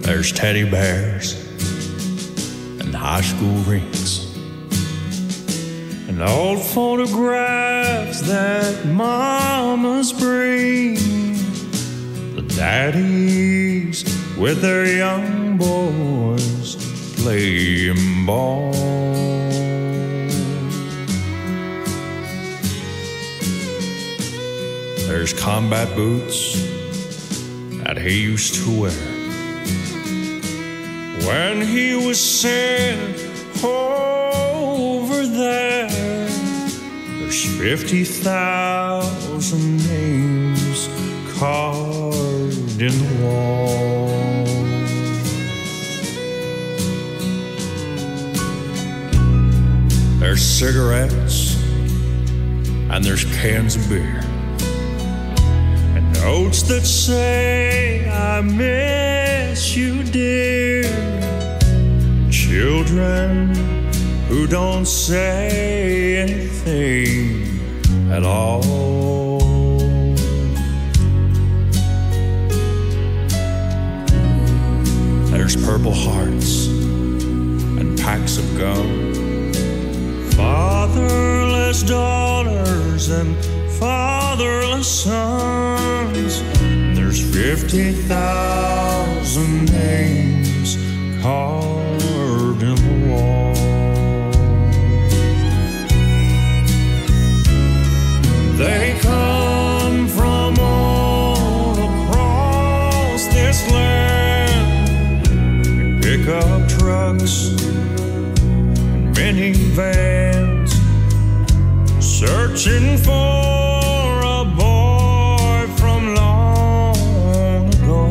There's teddy bears and high school rings and old photographs that mamas bring. The daddies with their young boys playing ball. There's combat boots that he used to wear when he was sent over there. There's 50,000 names carved in the wall. There's cigarettes and there's cans of beer and notes that say, I miss you, dear. Children who don't say anything at all. There's Purple Hearts and packs of gum, fatherless daughters and fatherless sons. There's 50,000 names carved in the wall. They come from all across this land in pickup trucks and minivans, searching for a boy from long ago.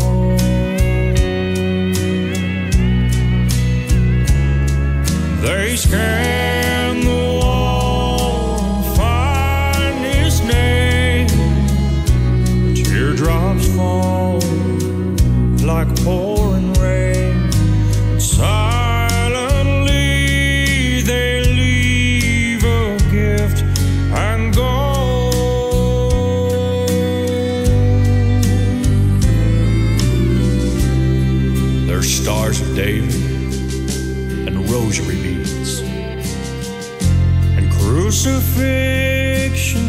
They scan the wall and find his name. Teardrops fall like pouring rain, and silently they leave a gift and go. There's stars of David and rosary beads and crucifixion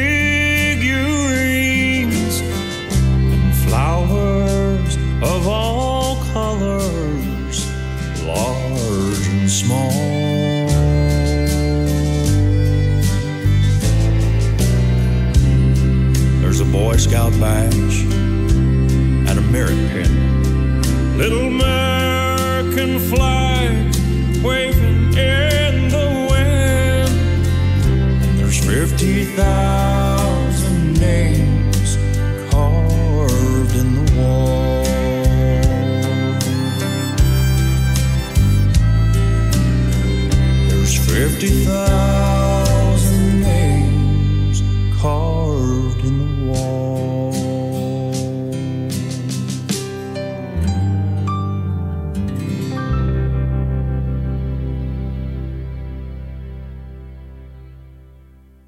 figurines and flowers of all colors, large and small. There's a Boy Scout badge and a merit pin, little American flags